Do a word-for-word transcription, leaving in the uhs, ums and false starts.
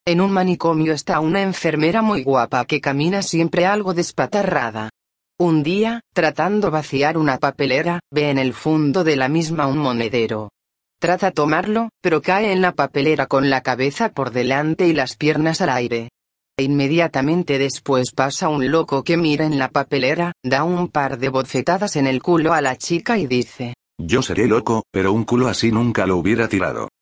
En un manicomio está una enfermera muy guapa que camina siempre algo despatarrada. Un día, tratando vaciar una papelera, ve en el fondo de la misma un monedero. Trata tomarlo, pero cae en la papelera con la cabeza por delante y las piernas al aire. Inmediatamente después pasa un loco que mira en la papelera, da un par de bofetadas en el culo a la chica y dice: Yo seré loco, pero un culo así nunca lo hubiera tirado.